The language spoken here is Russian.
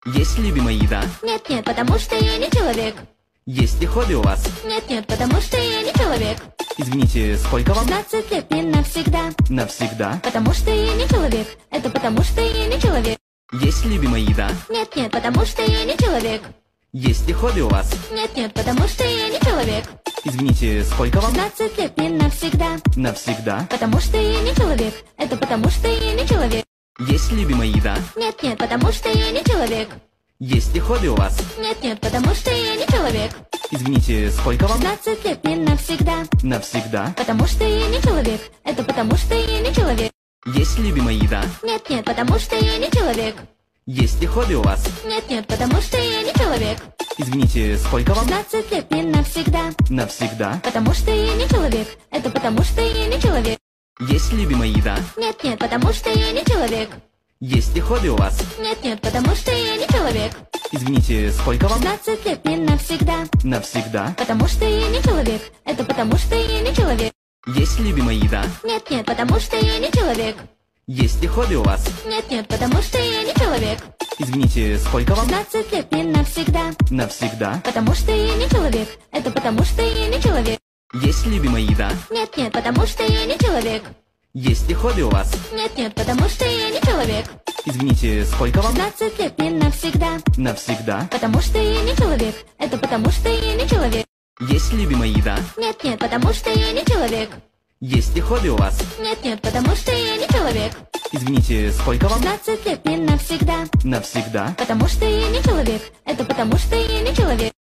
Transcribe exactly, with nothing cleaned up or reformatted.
Есть любимая еда? Нет, нет, потому что я не человек. Есть ли хобби у вас? Нет, нет, потому что я не человек. Извините, сколько вам? шестнадцать лет не навсегда. Навсегда? Потому что я не человек. Это потому что я не человек. Есть любимая еда? Нет, нет, потому что я не человек. Есть ли хобби у вас? Нет, нет, потому что я не человек. Извините, сколько вам? шестнадцать лет не навсегда. Навсегда? Потому что я не человек. Это потому что я не человек. Есть любимая еда? Нет, нет, потому что я не человек. Есть ли хобби у вас? Нет, нет, потому что я не человек. Извините, сколько вам? шестнадцать лет не навсегда. Навсегда? Потому что я не человек. Это потому что я не человек. Есть любимая еда? Нет, нет, потому что я не человек. Есть ли хобби у вас? Нет, нет, потому что я не человек. Извините, сколько вам? шестнадцать лет не навсегда. Навсегда? Потому что я не человек. Это потому что я не человек. Есть любимая еда? Нет, нет, потому что я не человек. Есть ли хобби у вас? Нет, нет, потому что я не человек. Извините, сколько вам? шестнадцать лет не навсегда. Навсегда? Потому что я не человек. Это потому что я не человек. Есть любимая еда? Нет, нет, потому что я не человек. Есть ли хобби у вас? Нет, нет, потому что я не человек. Извините, сколько вам? шестнадцать лет не навсегда. Навсегда? Потому что я не человек. Это потому что я не человек. Есть любимая еда? Нет, нет, потому что я не человек. Есть ли хобби у вас? Нет, нет, потому что я не человек. Извините, сколько вам? шестнадцать лет не навсегда. Навсегда? Потому что я не человек. Это потому что я не человек. Есть любимая еда? Нет, нет, потому что я не человек. Есть ли хобби у вас? Нет, нет, потому что я не человек. Извините, сколько вам? шестнадцать лет не навсегда. Навсегда? Потому что я не человек. Это потому что я не человек.